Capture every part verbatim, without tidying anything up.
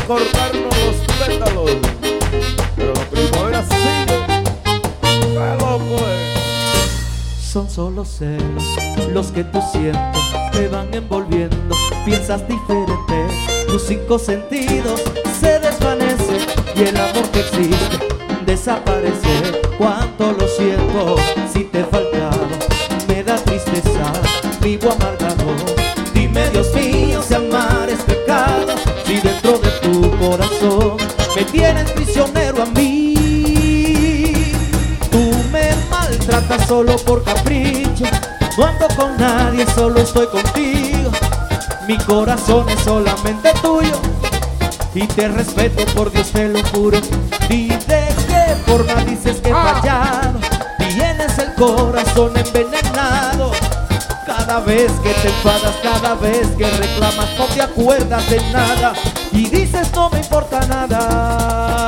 cortarnos los pétalos, pero la primavera sigue. ¡Qué loco es! Son solo celos los que tú sientes, te van envolviendo, piensas diferente, tus cinco sentidos se desvanecen y el amor que existe desaparece. Cuánto lo siento si te he faltado, me da tristeza, vivo amargado. Dime, Dios mío, si amar es pecado, si dentro de tu corazón me tienes prisionero a mí. Tú me maltratas solo por capricho, no ando con nadie, solo estoy contigo. Mi corazón es solamente tuyo y te respeto, por Dios te lo juro. ¿Y de qué forma dices que he fallado? Tienes el corazón envenenado. Cada vez que te enfadas, cada vez que reclamas, no te acuerdas de nada y dices no me importa nada.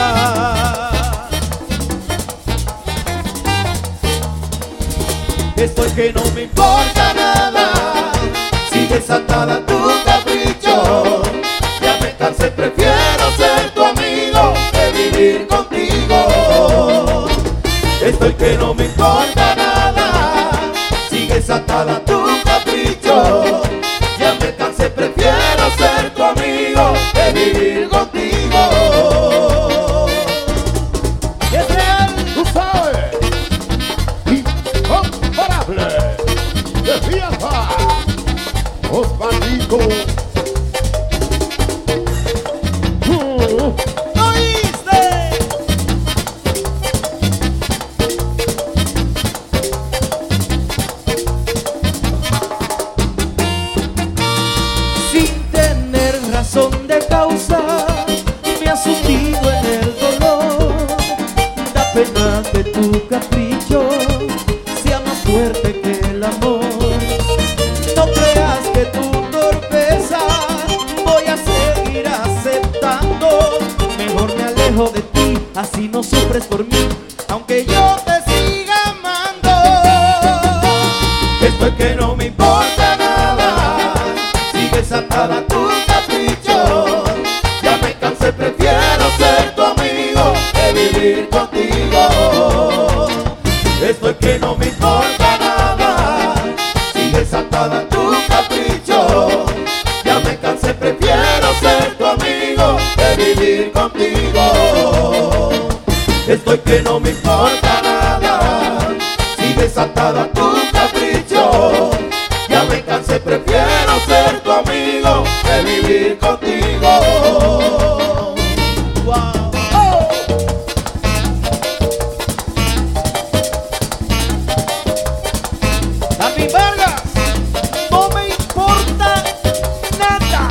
Estoy que no me importa nada, sigues atada a tu capricho. Ya me cansé, prefiero ser tu amigo que vivir contigo. Estoy que no me importa nada, sigues atada a tu capricho. Ya me cansé, prefiero ser tu amigo que vivir contigo. Es real, tú sabes. Incomparable. De fiesta. Osvaldo. Uh. Son de causa, me has hundido en el dolor. Da pena que tu capricho sea más fuerte que el amor. No creas que tu torpeza voy a seguir aceptando. Mejor me alejo de ti, así no sufres por mí, aunque yo te siga amando. Esto es que no me importa nada, sigues atada a tu capricho. Ya me cansé, prefiero ser tu amigo que vivir contigo. Esto es que no me importa nada, sigues atada a tu capricho. Ya me cansé, prefiero ser tu amigo que vivir contigo. Esto es que no me importa nada, sigues atada a tu capricho. Ya me cansé, prefiero ser tu amigo que vivir contigo. Wow. Oh. David Vargas, no me importa nada.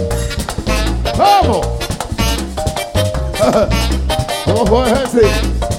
¿Cómo? ¿Cómo fue ese?